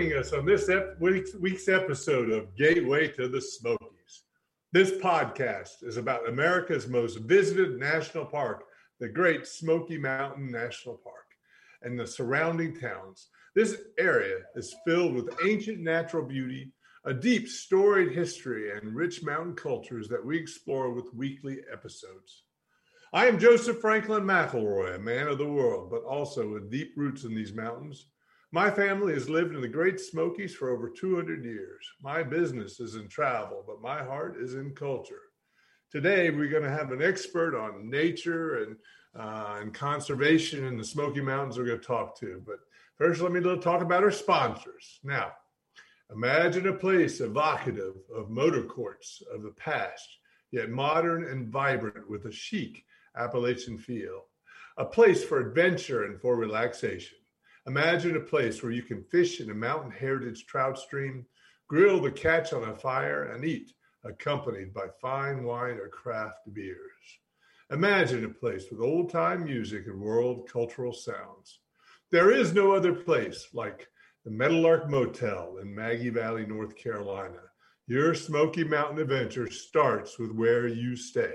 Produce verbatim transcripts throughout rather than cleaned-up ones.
joining us on this ep- week's, week's episode of Gateway to the Smokies. This podcast is about America's most visited national park, the Great Smoky Mountain National Park, and the surrounding towns. This area is filled with ancient natural beauty, a deep storied history, and rich mountain cultures that we explore with weekly episodes. I am Joseph Franklin McElroy, a man of the world, but also with deep roots in these mountains. My family has lived in the Great Smokies for over two hundred years. My business is in travel, but my heart is in culture. Today, we're going to have an expert on nature and, uh, and conservation in the Smoky Mountains we're going to talk to. But first, let me talk about our sponsors. Now, imagine a place evocative of motor courts of the past, yet modern and vibrant with a chic Appalachian feel. A place for adventure and for relaxation. Imagine a place where you can fish in a mountain heritage trout stream, grill the catch on a fire, and eat, accompanied by fine wine or craft beers. Imagine a place with old-time music and world cultural sounds. There is no other place like the Meadowlark Motel in Maggie Valley, North Carolina. Your Smoky Mountain adventure starts with where you stay.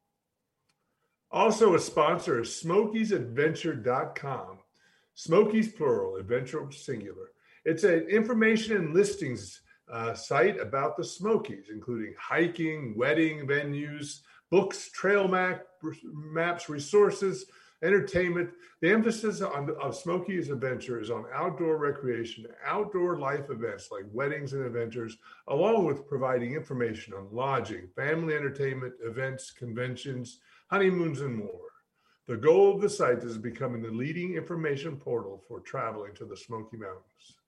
Also a sponsor is Smokies Adventure dot com. Smokies plural, adventure singular. It's an information and listings uh, site about the Smokies, including hiking, wedding venues, books, trail map, maps, resources, entertainment. The emphasis on of Smokies Adventure is on outdoor recreation, outdoor life events like weddings and adventures, along with providing information on lodging, family entertainment, events, conventions, honeymoons, and more. The goal of the site is becoming the leading information portal for traveling to the Smoky Mountains.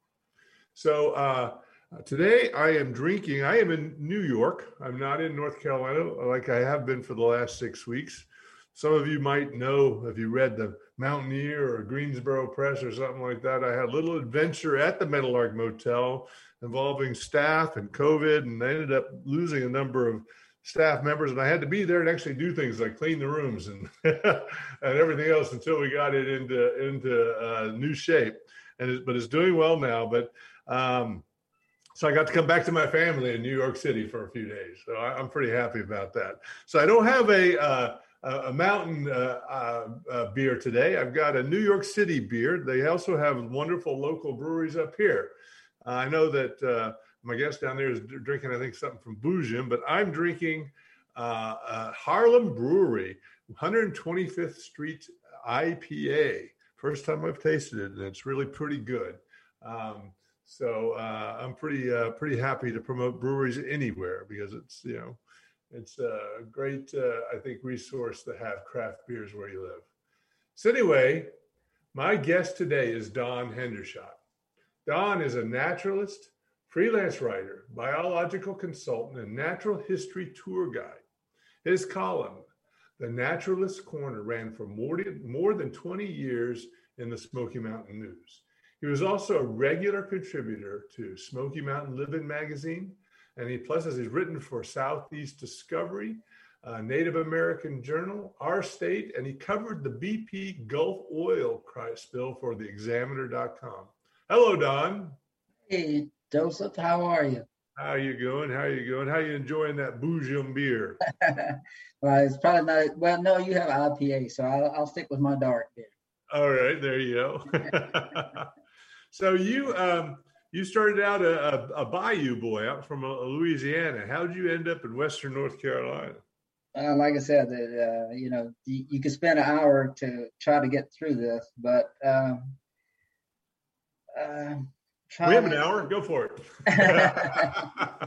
So uh, today I am drinking, I am in New York. I'm not in North Carolina like I have been for the last six weeks. Some of you might know if you read the Mountaineer or Greensboro Press or something like that. I had a little adventure at the Meadowlark Motel involving staff and COVID, and I ended up losing a number of staff members, and I had to be there and actually do things like clean the rooms and and everything else until we got it into into uh, new shape. And it, but it's doing well now. But um, so I got to come back to my family in New York City for a few days. So I, I'm pretty happy about that. So I don't have a uh, a mountain uh, uh, uh, beer today. I've got a New York City beer. They also have wonderful local breweries up here. Uh, I know that. Uh, My guest down there is drinking, I think, something from Boojum, but I'm drinking uh, uh, Harlem Brewery, one hundred twenty-fifth Street I P A. First time I've tasted it, and it's really pretty good. Um, so uh, I'm pretty uh, pretty happy to promote breweries anywhere because it's you know it's a great uh, I think resource to have craft beers where you live. So anyway, my guest today is Don Hendershot. Don is a naturalist, freelance writer, biological consultant, and natural history tour guide. His column, The Naturalist's Corner, ran for more, more than twenty years in the Smoky Mountain News. He was also a regular contributor to Smoky Mountain Living magazine, and he plus has written for Southeast Discovery, uh, Native American Journal, Our State, and he covered the B P Gulf oil spill for the Examiner dot com. Hello, Don. Hey, Joseph, how are you? How you going? How you going? How you enjoying that Boojum beer? Well, it's probably not. Well, no, you have I P A, so I'll, I'll stick with my dark beer. All right, there you go. So you um, you started out a, a, a bayou boy out from uh, Louisiana. How did you end up in Western North Carolina? Uh, like I said, that uh, you know, you, you could spend an hour to try to get through this, but um, uh, we have an hour. Go for it.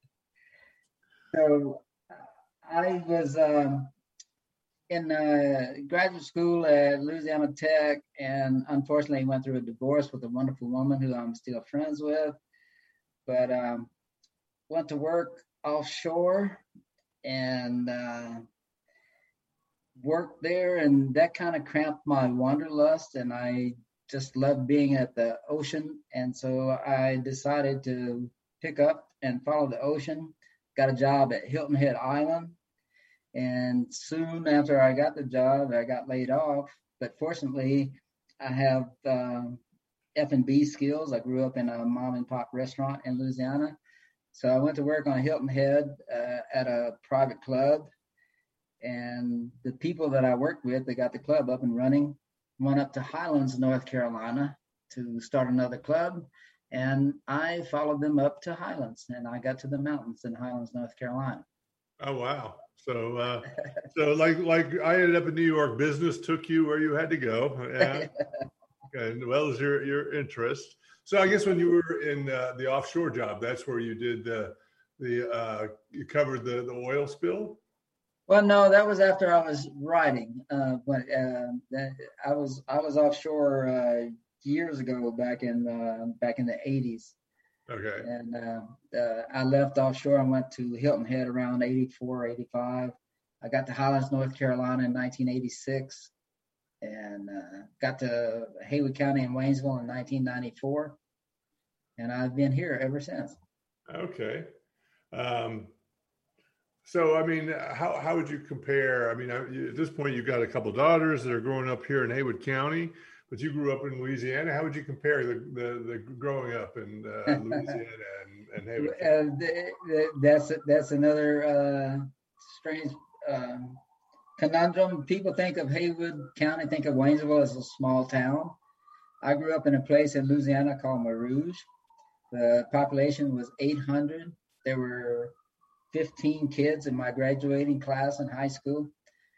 So I was um, in uh, graduate school at Louisiana Tech, and unfortunately went through a divorce with a wonderful woman who I'm still friends with. But um, went to work offshore and uh, worked there, and that kind of cramped my wanderlust, and I just loved being at the ocean. And so I decided to pick up and follow the ocean. Got a job at Hilton Head Island. And soon after I got the job, I got laid off. But fortunately, I have um, F and B skills. I grew up in a mom and pop restaurant in Louisiana. So I went to work on Hilton Head uh, at a private club. And the people that I worked with, they got the club up and running, went up to Highlands, North Carolina to start another club. And I followed them up to Highlands, and I got to the mountains in Highlands, North Carolina. Oh, wow. So, uh, so like, like I ended up in New York, business took you where you had to go. Yeah. And well as your, your interest. So I guess when you were in uh, the offshore job, that's where you did the, the, uh, you covered the, the oil spill? Well, no, that was after I was writing. Uh, but uh, that, I was, I was offshore uh, years ago, back in, uh, back in the eighties. Okay. And uh, uh, I left offshore and went to Hilton Head around eighty-four, eighty-five. I got to Highlands, North Carolina in nineteen eighty-six, and uh, got to Haywood County in Waynesville in nineteen ninety-four. And I've been here ever since. Okay. Um, so, I mean, how, how would you compare? I mean, at this point, you've got a couple of daughters that are growing up here in Haywood County, but you grew up in Louisiana. How would you compare the the, the growing up in uh, Louisiana and, and Haywood County? Uh, the, the, that's that's another uh, strange um, conundrum. People think of Haywood County, think of Waynesville as a small town. I grew up in a place in Louisiana called Marouge. The population was eight hundred. There were fifteen kids in my graduating class in high school.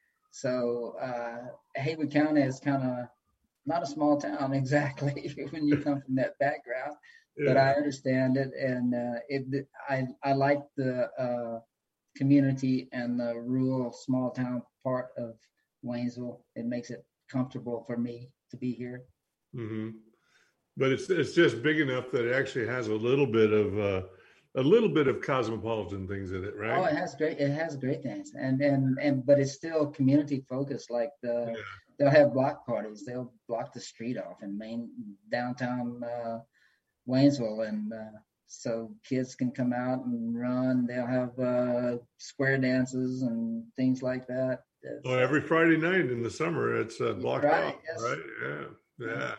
So uh, Haywood County is kind of not a small town exactly when you come from that background, yeah. But I understand it, and uh, it. I I like the uh, community and the rural small town part of Waynesville. It makes it comfortable for me to be here. Mm-hmm. But it's it's just big enough that it actually has a little bit of uh, a little bit of cosmopolitan things in it, right? Oh, it has great. It has great things, and and and but it's still community focused. Like the. Yeah. They'll have block parties. They'll block the street off in main downtown uh, Waynesville, and uh, so kids can come out and run. They'll have uh, square dances and things like that. Well, so, every Friday night in the summer, it's uh, blocked right, off, yes. right? Yeah, yeah.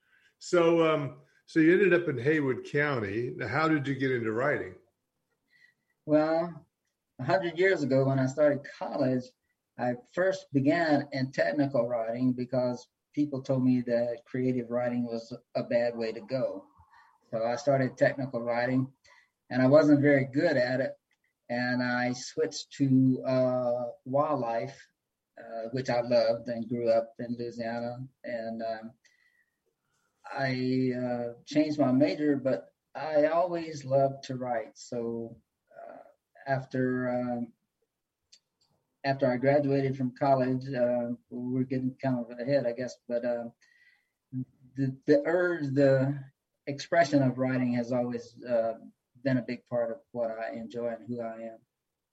So, um, so you ended up in Haywood County. Now, how did you get into writing? Well, a hundred years ago, when I started college, I first began in technical writing because people told me that creative writing was a bad way to go. So I started technical writing, and I wasn't very good at it. And I switched to uh, wildlife, uh, which I loved and grew up in Louisiana. And um, I uh, changed my major, but I always loved to write. So uh, after... Um, After I graduated from college, uh, we're getting kind of ahead, I guess, but uh, the the urge, the expression of writing has always uh, been a big part of what I enjoy and who I am.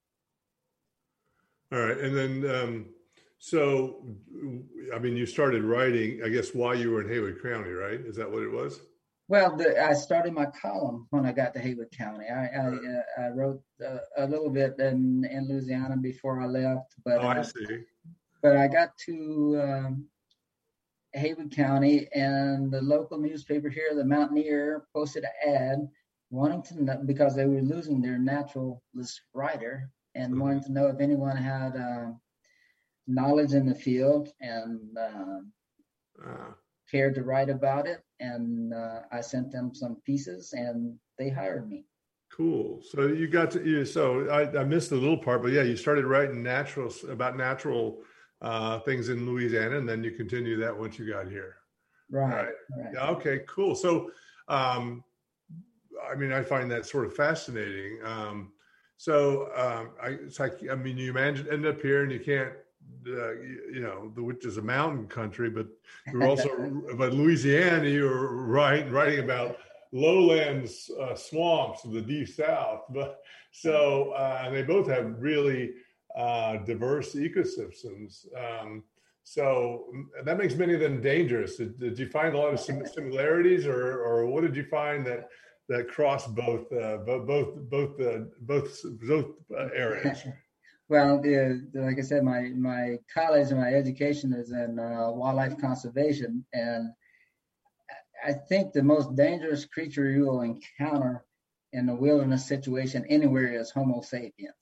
All right, and then um, so, I mean, you started writing, I guess, while you were in Haywood County, right? Is that what it was? Well, the, I started my column when I got to Haywood County. I I, uh, I wrote uh, a little bit in, in Louisiana before I left, but oh, I uh, see. But I got to um, Haywood County, and the local newspaper here, the Mountaineer, posted an ad wanting to know, because they were losing their naturalist writer, and mm-hmm. wanting to know if anyone had uh, knowledge in the field and uh, uh. cared to write about it. And uh, I sent them some pieces, and they hired me. Cool. So you got to, you, so I, I missed the little part, but yeah, you started writing natural about natural uh, things in Louisiana, and then you continue that once you got here. Right. right. right. Yeah. Okay, cool. So, um, I mean, I find that sort of fascinating. Um, so um, I, it's like, I mean, you managed to end up here, and you can't, Uh, you, you know, the, which is a mountain country, but you're also, but Louisiana, you're writing writing about lowlands, uh, swamps of the deep south. But so, uh, and they both have really uh, diverse ecosystems. Um, so that makes many of them dangerous. Did, did you find a lot of sim- similarities, or or what did you find that that cross both uh, both both both uh, both both uh, areas? Well, the, the, like I said, my, my college and my education is in uh, wildlife conservation, and I think the most dangerous creature you will encounter in a wilderness situation anywhere is Homo sapiens.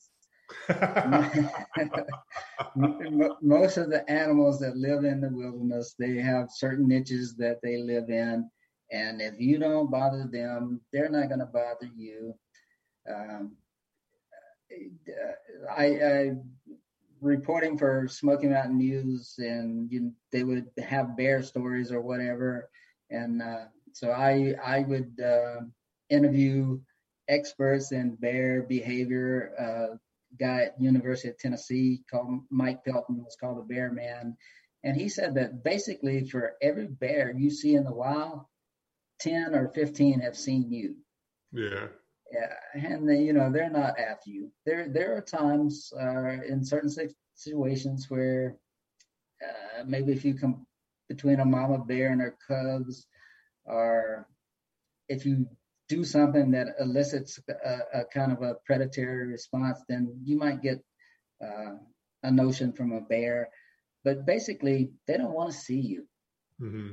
Most of the animals that live in the wilderness, they have certain niches that they live in, and if you don't bother them, they're not going to bother you. Um, I, I reporting for Smoky Mountain News, and you, they would have bear stories or whatever, and uh, so I I would uh, interview experts in bear behavior. Uh, guy at University of Tennessee called Mike Pelton was called the Bear Man, and he said that basically for every bear you see in the wild, ten or fifteen have seen you. Yeah. Yeah, and they, you know, they're not after you. There there are times uh, in certain situations where uh, maybe if you come between a mama bear and her cubs, or if you do something that elicits a, a kind of a predatory response, then you might get uh, a notion from a bear. But basically, they don't want to see you. Mm-hmm.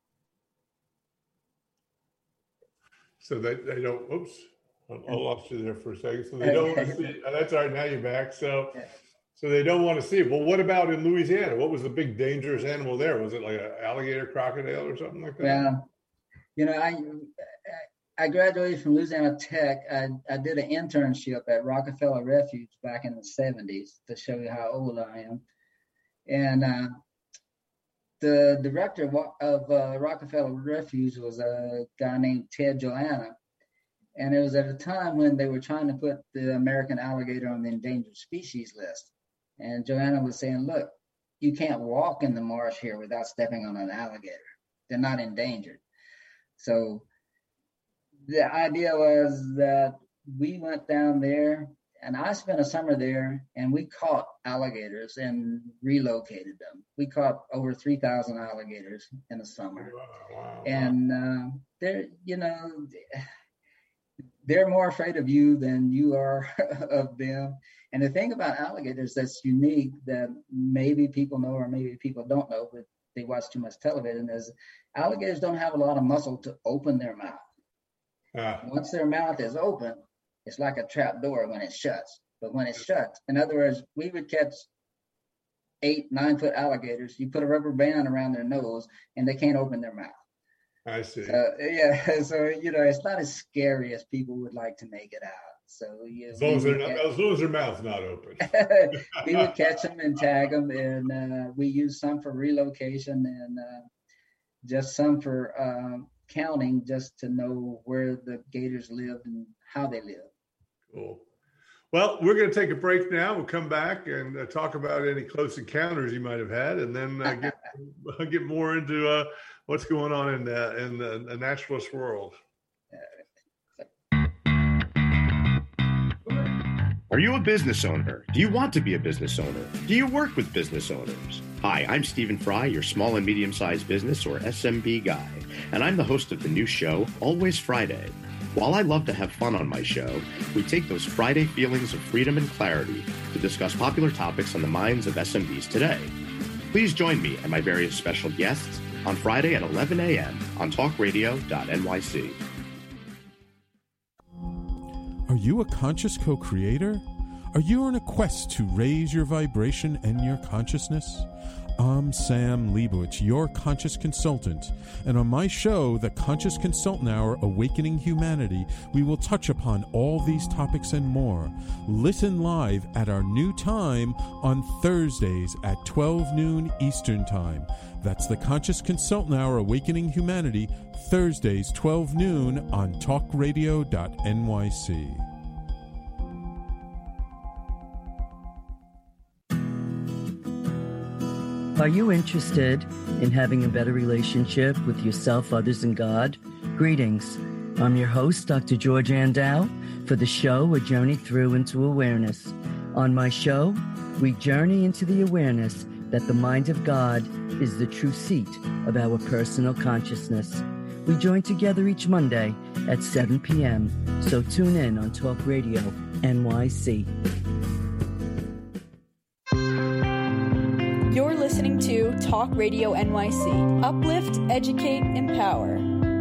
So they, they don't, oops, I lost you there for a second. So they don't want to see, oh, that's all right, now you're back. So yeah. so they don't want to see it. Well, what about in Louisiana? What was the big dangerous animal there? Was it like an alligator, crocodile, or something like that? Well, you know, I I graduated from Louisiana Tech. I, I did an internship at Rockefeller Refuge back in the seventies to show you how old I am. And uh, the director of, of uh, Rockefeller Refuge was a guy named Ted Joanna. And it was at a time when they were trying to put the American alligator on the endangered species list. And Joanna was saying, look, you can't walk in the marsh here without stepping on an alligator. They're not endangered. So the idea was that we went down there, and I spent a summer there, and we caught alligators and relocated them. We caught over three thousand alligators in the summer. Wow, wow, and uh, they're, you know, they're more afraid of you than you are of them. And the thing about alligators that's unique that maybe people know or maybe people don't know, but they watch too much television, is alligators don't have a lot of muscle to open their mouth. Ah. Once their mouth is open, it's like a trap door when it shuts. But when it shuts, in other words, we would catch eight, nine foot alligators. You put a rubber band around their nose and they can't open their mouth. I see. Uh, yeah, so, you know, it's not as scary as people would like to make it out. So, yeah, as long as, they're not, catch, as long as their mouth's not open. We would catch them and tag them, and uh, we use some for relocation and uh, just some for um, counting, just to know where the gators live and how they live. Cool. Well, we're going to take a break now. We'll come back and uh, talk about any close encounters you might have had, and then uh, get get more into uh, what's going on in uh, in the, the naturalist world. Are you a business owner? Do you want to be a business owner? Do you work with business owners? Hi, I'm Stephen Fry, your small and medium-sized business, or S M B guy, and I'm the host of the new show, Always Friday. While I love to have fun on my show, we take those Friday feelings of freedom and clarity to discuss popular topics on the minds of S M Bs today. Please join me and my various special guests on Friday at eleven a.m. on talk radio dot N Y C. Are you a conscious co-creator? Are you on a quest to raise your vibration and your consciousness? I'm Sam Leibowitz, your conscious consultant, and on my show, The Conscious Consultant Hour, Awakening Humanity, we will touch upon all these topics and more. Listen live at our new time on Thursdays at twelve noon Eastern Time. That's The Conscious Consultant Hour, Awakening Humanity, Thursdays, twelve noon on talk radio dot N Y C. Are you interested in having a better relationship with yourself, others, and God? Greetings. I'm your host, Doctor George Andow, for the show A Journey Through into Awareness. On my show, we journey into the awareness that the mind of God is the true seat of our personal consciousness. We join together each Monday at seven p.m., so tune in on Talk Radio N Y C. You're listening to Talk Radio N Y C. Uplift, educate, empower.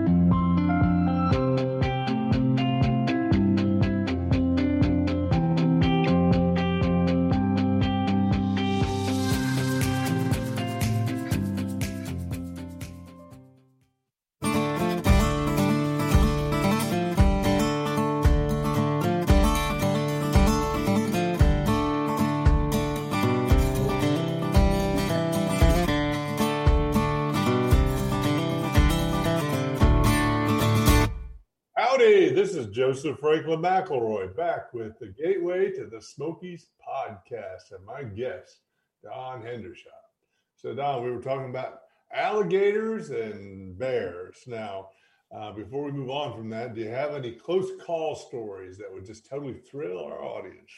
is Joseph Franklin McElroy back with the Gateway to the Smokies podcast and my guest, Don Hendershot. So, Don, we were talking about alligators and bears. Now, uh, before we move on from that, do you have any close call stories that would just totally thrill our audience?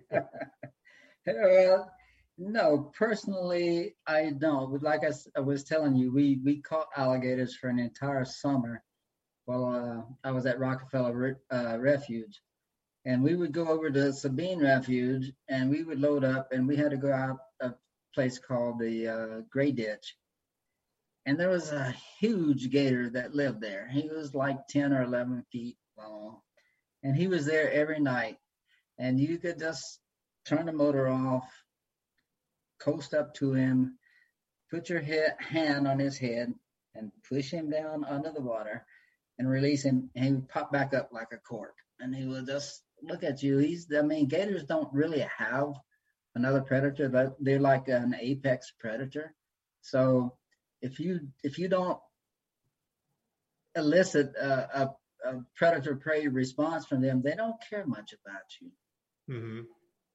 Well, no, personally, I don't. Like I, I was telling you, we, we caught alligators for an entire summer while uh, I was at Rockefeller uh, Refuge. And we would go over to Sabine Refuge, and we would load up, and we had to go out a place called the uh, Gray Ditch. And there was a huge gator that lived there. He was like ten or eleven feet long. And he was there every night. And you could just turn the motor off, coast up to him, put your head, hand on his head, and push him down under the water and release him. And he would pop back up like a cork. And he would just look at you. He's, I mean, gators don't really have another predator, but they're like an apex predator. So if you if you don't elicit a, a, a predator-prey response from them, they don't care much about you.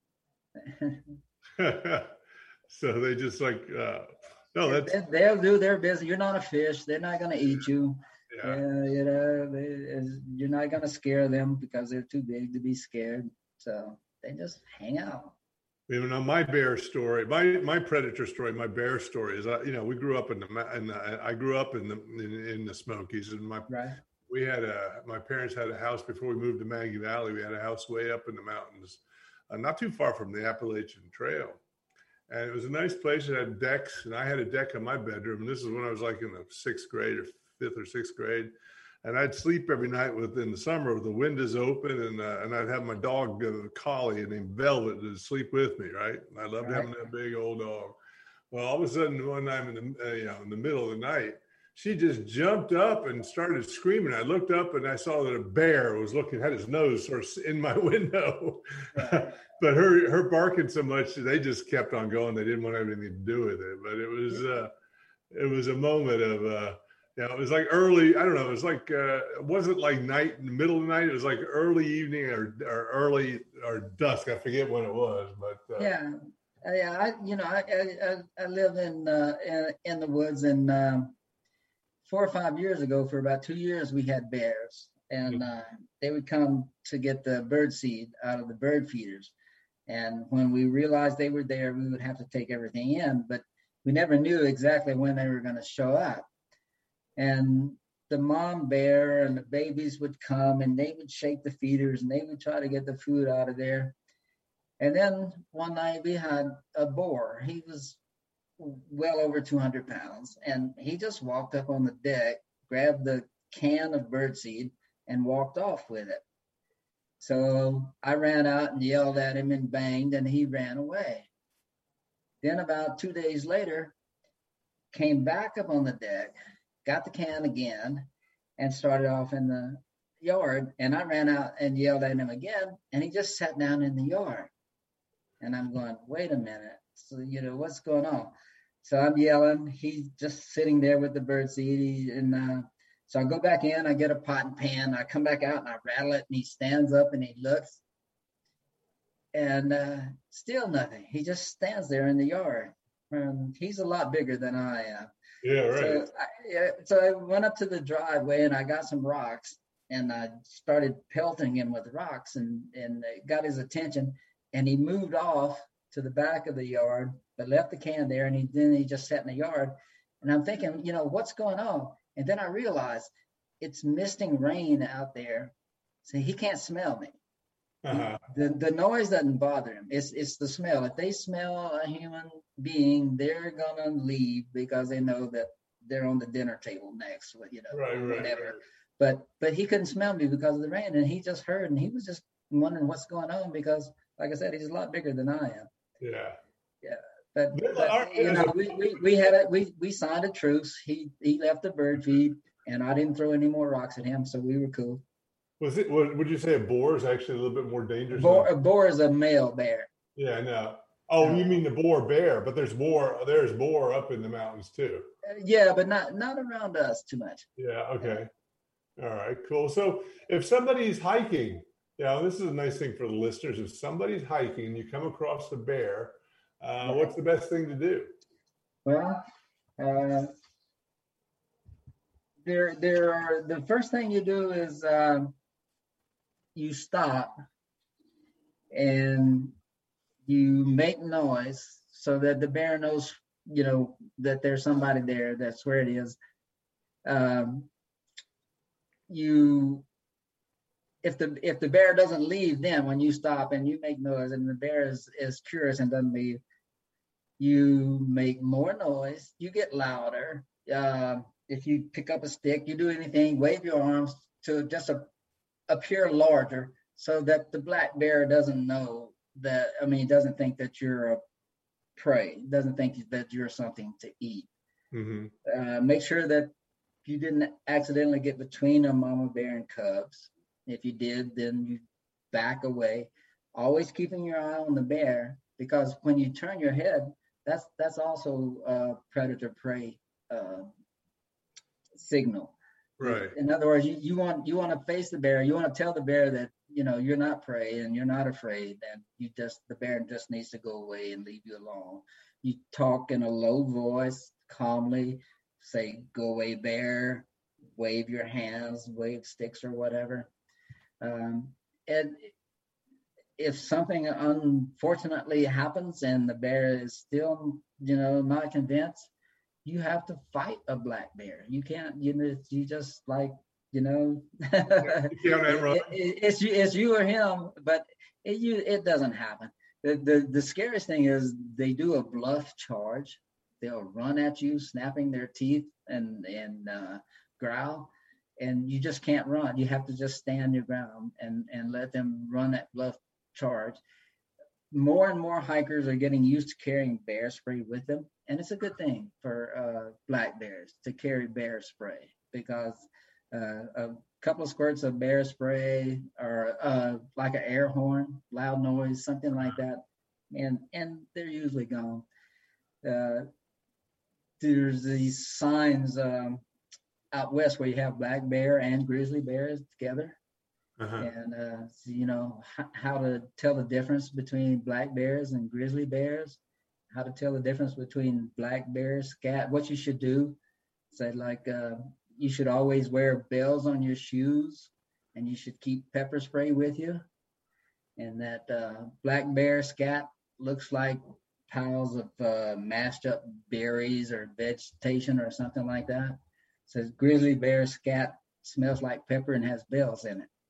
Mm-hmm. So they just like, uh, no, that's... They, they'll do their business. You're not a fish. They're not going to eat you. Yeah. Uh, you know, they, you're not going to scare them because they're too big to be scared. So they just hang out. You know, my bear story, my my predator story, my bear story is, uh, you know, we grew up in the, in the I grew up in the in, in the Smokies, and my right. we had a my parents had a house before we moved to Maggie Valley. We had a house way up in the mountains, uh, not too far from the Appalachian Trail, and it was a nice place. It had decks, and I had a deck in my bedroom. And this is when I was like in the sixth grade or fifth or sixth grade. And I'd sleep every night within the summer with the windows open, and uh, and I'd have my dog, uh, a collie named Velvet, to sleep with me, right? And I loved right. having that big old dog. Well, all of a sudden, one night in the uh, you know in the middle of the night, she just jumped up and started screaming. I looked up and I saw that a bear was looking, had his nose sort of in my window. Right. But her her barking so much, they just kept on going. They didn't want anything to do with it. But it was uh, it was a moment of. Uh, Yeah, it was like early, I don't know, it was like, uh, it wasn't like night in the middle of the night. It was like early evening or, or early or dusk. I forget when it was, but. Uh, yeah, uh, yeah, I, you know, I I, I live in, uh, in in the woods, and um, four or five years ago, for about two years, we had bears, and uh, they would come to get the bird seed out of the bird feeders. And when we realized they were there, we would have to take everything in, but we never knew exactly when they were going to show up. And the mom bear and the babies would come, and they would shake the feeders, and they would try to get the food out of there. And then one night we had a boar. He was well over two hundred pounds. And he just walked up on the deck, grabbed the can of birdseed, and walked off with it. So I ran out and yelled at him and banged, and he ran away. Then about two days later, came back up on the deck, got the can again, and started off in the yard. And I ran out and yelled at him again, and he just sat down in the yard. And I'm going, wait a minute. So, you know, what's going on? So I'm yelling. He's just sitting there with the birdseed. And uh, so I go back in, I get a pot and pan. I come back out and I rattle it, and he stands up and he looks. And uh, still nothing. He just stands there in the yard. Um, he's a lot bigger than I am. Yeah, right. So I, yeah, so I went up to the driveway and I got some rocks, and I started pelting him with rocks, and, and got his attention, and he moved off to the back of the yard, but left the can there, and he then he just sat in the yard. And I'm thinking, you know, what's going on? And then I realized it's misting rain out there, so he can't smell me. Uh-huh. The the noise doesn't bother him. It's it's the smell. If they smell a human being, they're gonna leave because they know that they're on the dinner table next, you know, right, right, whatever. Right. But but he couldn't smell me because of the rain, and he just heard, and he was just wondering what's going on because, like I said, he's a lot bigger than I am. Yeah. Yeah. But, but you know, we, we, we had a we we signed a truce. He he left the bird feed, and I didn't throw any more rocks at him, so we were cool. Was it? What, would you say a boar is actually a little bit more dangerous? Boar, than... a boar is a male bear. Yeah, I know. Oh, you mean the boar bear? But there's boar. There's boar up in the mountains too. Yeah, but not not around us too much. Yeah. Okay. All right, cool. So if somebody's hiking, yeah, this is a nice thing for the listeners. If somebody's hiking and you come across a bear, uh, what's the best thing to do? Well, uh, there, there are, the first thing you do is um, you stop and you make noise so that the bear knows, you know, that there's somebody there. That's where it is. Um, you, if the if the bear doesn't leave, then when you stop and you make noise and the bear is, is curious and doesn't leave, you make more noise. You get louder. Uh, if you pick up a stick, you do anything, wave your arms to just a, appear larger so that the black bear doesn't know that, I mean, doesn't think that you're a prey, doesn't think that you're something to eat. Mm-hmm. Uh, make sure that you didn't accidentally get between a mama bear and cubs. If you did, then you back away, always keeping your eye on the bear, because when you turn your head, that's that's also a predator-prey uh, signal. Right. In other words, you, you want you want to face the bear. You want to tell the bear that, you know, you're not prey and you're not afraid, and you just the bear just needs to go away and leave you alone. You talk in a low voice, calmly, say, "Go away, bear." Wave your hands, wave sticks or whatever. Um, and if something unfortunately happens and the bear is still, you know, not convinced, you have to fight a black bear. You can't, you know, you just like, you know, it, it, it's you, it's you or him, but it you it doesn't happen. The, the the scariest thing is they do a bluff charge. They'll run at you, snapping their teeth and and uh, growl, and you just can't run. You have to just stand your ground and and let them run that bluff charge. More and more hikers are getting used to carrying bear spray with them, and it's a good thing for uh, black bears to carry bear spray, because uh, a couple of squirts of bear spray or uh, like an air horn, loud noise, something like that, and and they're usually gone. Uh, there's these signs um, out west where you have black bear and grizzly bears together. Uh-huh. And, uh, so, you know, h- how to tell the difference between black bears and grizzly bears, how to tell the difference between black bears, scat, what you should do. Say, like, uh, you should always wear bells on your shoes, and you should keep pepper spray with you. And that uh, black bear scat looks like piles of uh, mashed up berries or vegetation or something like that. It says grizzly bear scat smells like pepper and has bells in it.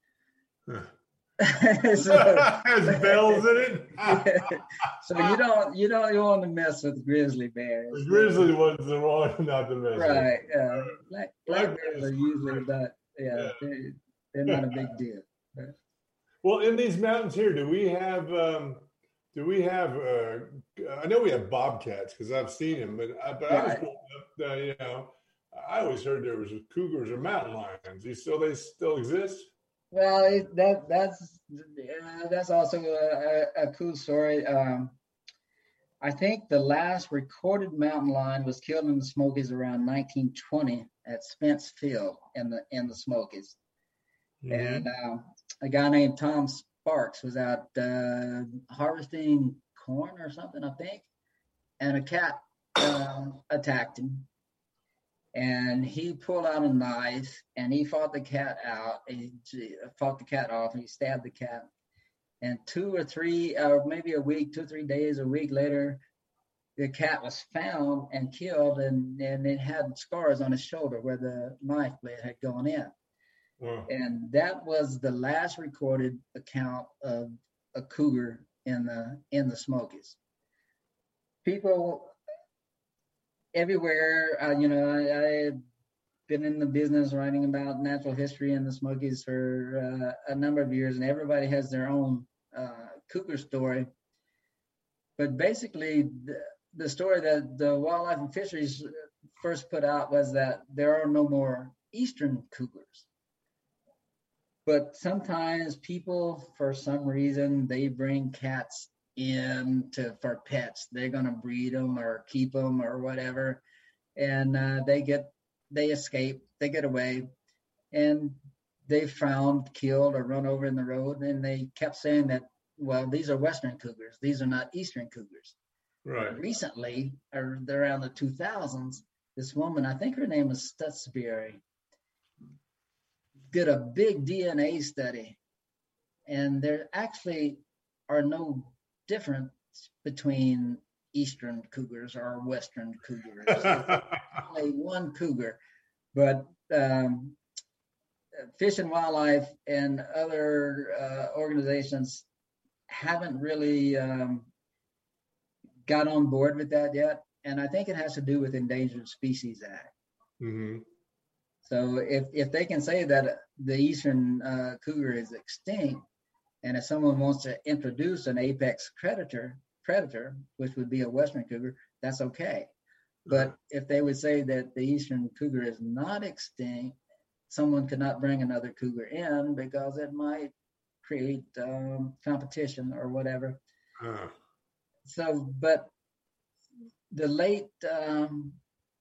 so, has bells in it. So you don't you don't you want to mess with grizzly bears. The grizzly ones are one not to mess with. Right. Uh, black, black bears are usually not. Yeah, yeah. They're, they're not a big deal. Well, in these mountains here, do we have? Um, do we have? Uh, I know we have bobcats because I've seen them, but I, but right. I was growing up, uh, you know, I always heard there was cougars or mountain lions. You still they still exist? Well, it, that that's uh, that's also a, a, a cool story. Um, I think the last recorded mountain lion was killed in the Smokies around nineteen twenty at Spence Field in the in the Smokies, mm-hmm. and uh, a guy named Tom Sparks was out uh, harvesting corn or something, I think, and a cat uh, attacked him. And he pulled out a knife and he fought the cat out. He fought the cat off and he stabbed the cat. And two or three, or maybe a week, two or three days, a week later, the cat was found and killed, and, and it had scars on his shoulder where the knife blade had gone in. Wow. And that was the last recorded account of a cougar in the in the Smokies. People everywhere, uh, you know, I, I've been in the business writing about natural history in the Smokies for uh, a number of years, and everybody has their own uh, cougar story. But basically, the, the story that the Wildlife and Fisheries first put out was that there are no more eastern cougars. But sometimes people, for some reason, they bring cats in to for pets. They're going to breed them or keep them or whatever, and uh, they get they escape, they get away, and they found killed or run over in the road, and they kept saying that, well, these are Western cougars. These are not Eastern cougars. Right. But recently, or around the two thousands, this woman, I think her name is Stutzberry, did a big D N A study, and there actually are no difference between Eastern cougars or Western cougars. It's only one cougar, but um, Fish and Wildlife and other uh, organizations haven't really um, got on board with that yet, and I think it has to do with Endangered Species Act. Mm-hmm. So if if they can say that the Eastern uh, cougar is extinct, and if someone wants to introduce an apex predator, predator, which would be a Western cougar, that's okay. But if they would say that the Eastern cougar is not extinct, someone could not bring another cougar in because it might create um, competition or whatever. Uh. So, but the late um,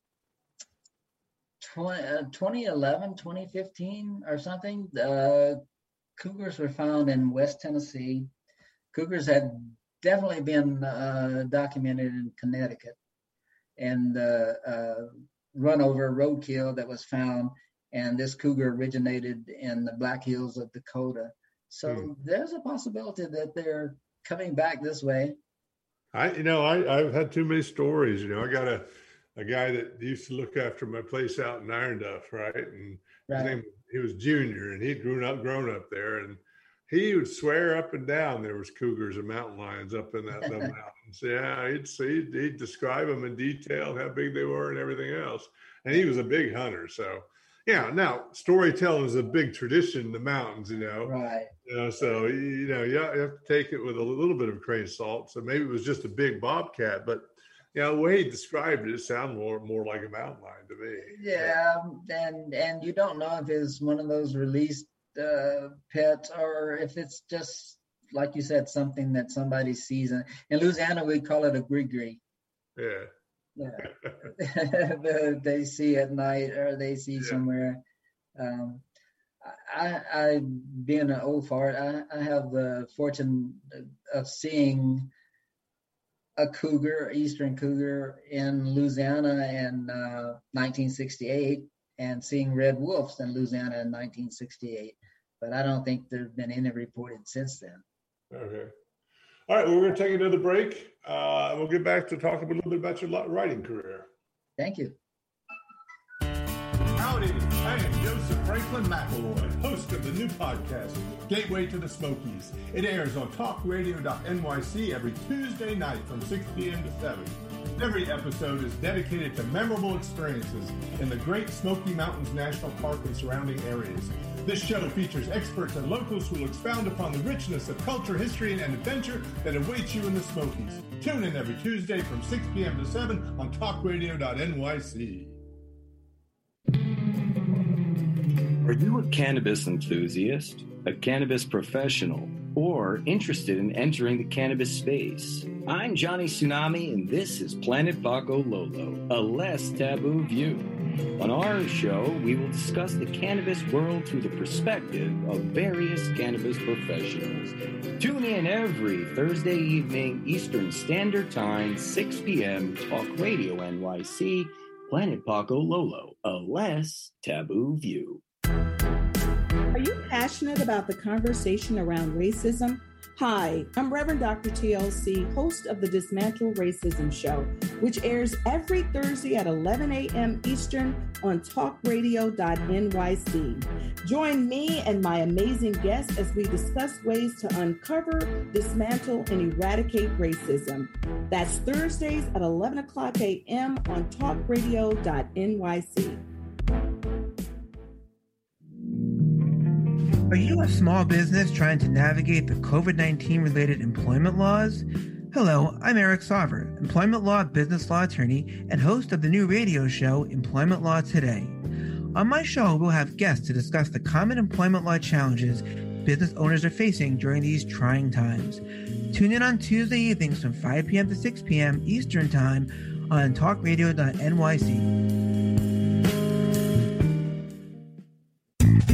twenty eleven, twenty fifteen or something, uh, cougars were found in West Tennessee. Cougars had definitely been uh, documented in Connecticut, and uh, uh, run over roadkill that was found, and this cougar originated in the Black Hills of Dakota. So mm. there's a possibility that they're coming back this way. I, you know, I, I've had too many stories. You know, I got a, a guy that used to look after my place out in Iron Duff, right? And right. his name, he was Junior, and he'd grown up, grown up there, and he would swear up and down there was cougars and mountain lions up in that the mountains. Yeah, he'd see, he'd describe them in detail, how big they were and everything else. And he was a big hunter, so. Yeah, now storytelling is a big tradition in the mountains, you know. Right. You know, so you know you have to take it with a little bit of grain of salt. So maybe it was just a big bobcat, but you know the way he described it, it sounded more more like a mountain lion to me. Yeah, and and you don't know if it's one of those released uh, pets or if it's just like you said, something that somebody sees. In, in Louisiana, we call it a gree-gree. Yeah. Yeah, they see at night or they see yeah. somewhere. Um, I, I, being an old fart, I, I have the fortune of seeing a cougar, Eastern cougar, in Louisiana in uh, nineteen sixty-eight, and seeing red wolves in Louisiana in nineteen sixty-eight. But I don't think there's been any reported since then. Okay. All right, well, we're going to take another break. Uh, we'll get back to talk a little bit about your writing career. Thank you. Howdy, I am Joseph Franklin McElroy, host of the new podcast, Gateway to the Smokies. It airs on talk radio dot N Y C every Tuesday night from six p.m. to seven. Every episode is dedicated to memorable experiences in the Great Smoky Mountains National Park and surrounding areas. This show features experts and locals who will expound upon the richness of culture, history, and adventure that awaits you in the Smokies. Tune in every Tuesday from six p.m. to seven on talk radio dot N Y C. Are you a cannabis enthusiast, a cannabis professional, or interested in entering the cannabis space? I'm Johnny Tsunami, and this is Planet Paco Lolo, a less taboo view. On our show, we will discuss the cannabis world through the perspective of various cannabis professionals. Tune in every Thursday evening, Eastern Standard Time, six p.m., Talk Radio N Y C, Planet Paco Lolo, a less taboo view. Are you passionate about the conversation around racism? Hi, I'm Reverend Doctor T L C, host of the Dismantle Racism Show, which airs every Thursday at eleven a.m. Eastern on talk radio dot N Y C. Join me and my amazing guests as we discuss ways to uncover, dismantle, and eradicate racism. That's Thursdays at eleven o'clock a.m. on talk radio dot N Y C. Are you a small business trying to navigate the covid nineteen related employment laws? Hello, I'm Eric Sauver, employment law business law attorney and host of the new radio show, Employment Law Today. On my show, we'll have guests to discuss the common employment law challenges business owners are facing during these trying times. Tune in on Tuesday evenings from five p.m. to six p.m. Eastern Time on talk radio dot N Y C.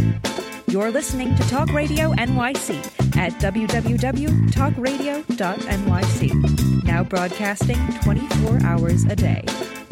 You're listening to Talk Radio N Y C at w w w dot talk radio dot n y c. Now broadcasting twenty-four hours a day.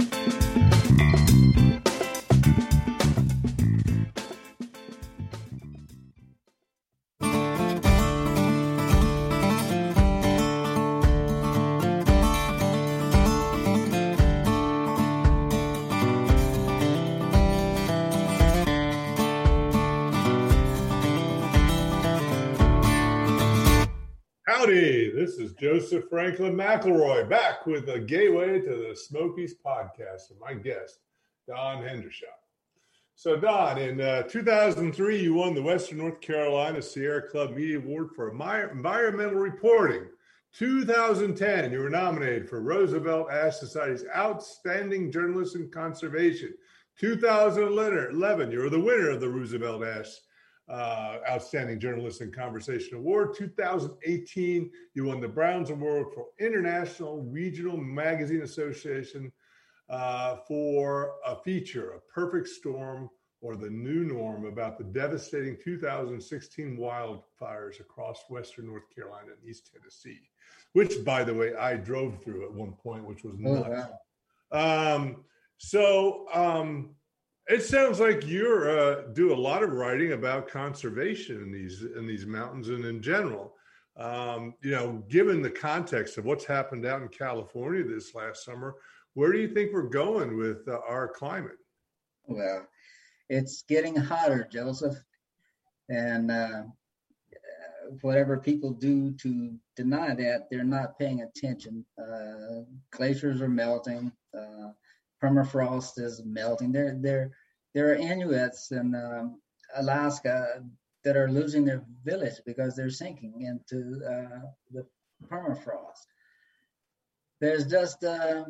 Howdy, this is Joseph Franklin McElroy back with a gateway to the Smokies podcast and my guest, Don Hendershot. So Don, in uh, two thousand three, you won the Western North Carolina Sierra Club Media Award for Environmental Reporting. two thousand ten, you were nominated for Roosevelt Ash Society's Outstanding Journalist in Conservation. two thousand eleven, you were the winner of the Roosevelt Ash Uh, Outstanding Journalist in Conversation Award. two thousand eighteen, you won the Browns Award for International Regional Magazine Association uh, for a feature, A Perfect Storm or the New Norm, about the devastating two thousand sixteen wildfires across Western North Carolina and East Tennessee, which, by the way, I drove through at one point, which was nuts. Oh, wow. Um, so, um, It sounds like you're uh, do a lot of writing about conservation in these in these mountains and in general. Um, you know, given the context of what's happened out in California this last summer, where do you think we're going with uh, our climate? Well, it's getting hotter, Joseph, and uh, whatever people do to deny that, they're not paying attention. Uh, glaciers are melting. Uh, Permafrost is melting. There, there, there are Inuits in um, Alaska that are losing their village because they're sinking into uh, the permafrost. There's just uh,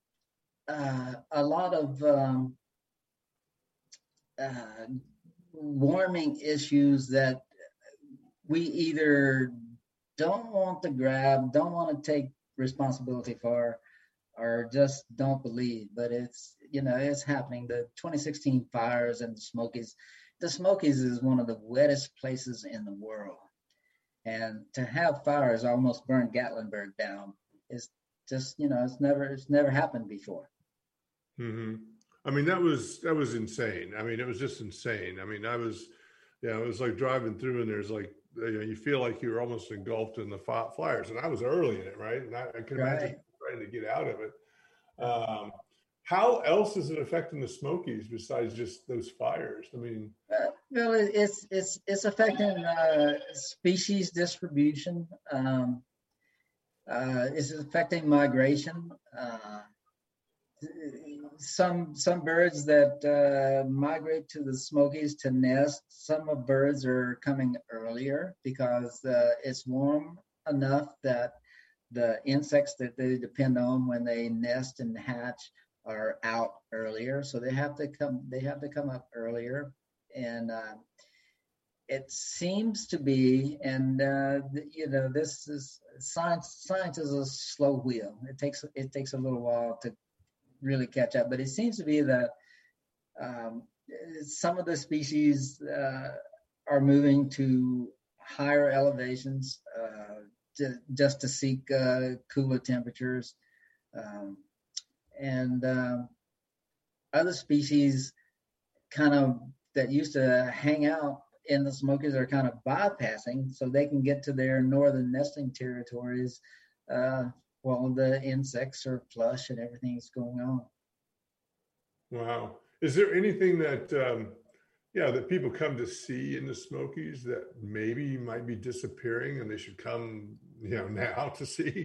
uh, a lot of um, uh, warming issues that we either don't want to grab, don't want to take responsibility for, or just don't believe, but it's, you know, it's happening. The twenty sixteen fires in the Smokies, the Smokies is one of the wettest places in the world. And to have fires almost burn Gatlinburg down is just, you know, it's never, it's never happened before. Mm-hmm. I mean, that was, that was insane. I mean, it was just insane. I mean, I was, yeah, it was like driving through and there's like, you know, you feel like you're almost engulfed in the fires. And I was early in it, right? And I, I can imagine right. trying to get out of it. Um, how else is it affecting the Smokies besides just those fires? I mean, uh, well, it's it's it's affecting uh, species distribution. Um, uh, it's affecting migration. Uh, some some birds that uh, migrate to the Smokies to nest. Some of birds are coming earlier because uh, it's warm enough that the insects that they depend on when they nest and hatch are out earlier, so they have to come. They have to come up earlier, and uh, it seems to be. And uh, you know, this is science. Science is a slow wheel. It takes it takes a little while to really catch up, but it seems to be that um, some of the species uh, are moving to higher elevations. Uh, To, just to seek uh, cooler temperatures. Um, and uh, other species kind of that used to hang out in the Smokies are kind of bypassing so they can get to their northern nesting territories uh, while the insects are flush and everything's going on. Wow. Is there anything that, um, yeah, that people come to see in the Smokies that maybe might be disappearing and they should come, you know, now to see?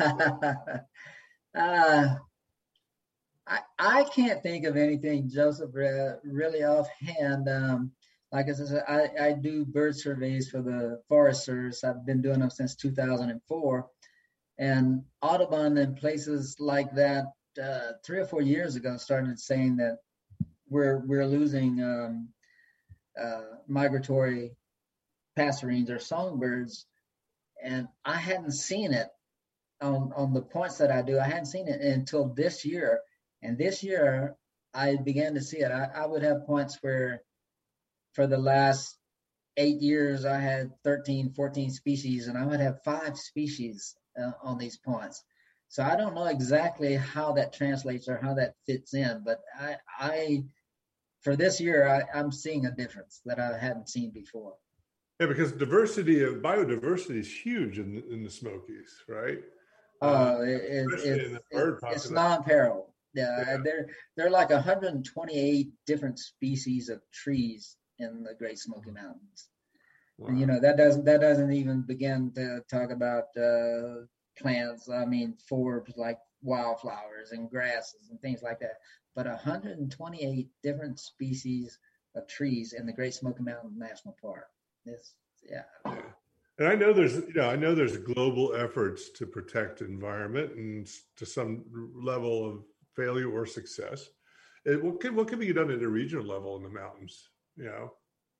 uh, I, I can't think of anything, Joseph, uh, really offhand. Um, like I said, I, I do bird surveys for the Forest Service. I've been doing them since two thousand four. And Audubon and places like that uh, three or four years ago started saying that we're we're losing um, uh, migratory passerines or songbirds. And I hadn't seen it on, on the points that I do. I hadn't seen it until this year. And this year, I began to see it. I, I would have points where for the last eight years, I had thirteen, fourteen species, and I would have five species uh, on these points. So I don't know exactly how that translates or how that fits in, but I, I for this year, I, I'm seeing a difference that I hadn't seen before. Yeah, because diversity of biodiversity is huge in the, in the Smokies, right? Oh, uh, it, it, it, it, it, it's non-parallel. Yeah, yeah, there there are like one hundred twenty-eight different species of trees in the Great Smoky Mountains. Wow. And, you know, that doesn't that doesn't even begin to talk about uh, plants. I mean, forbs like wildflowers and grasses and things like that. But one hundred twenty-eight different species of trees in the Great Smoky Mountains National Park. It's, yeah. yeah. And I know there's, you know, I know there's global efforts to protect environment, and to some level of failure or success. It, what can what can be done at a regional level in the mountains? You know,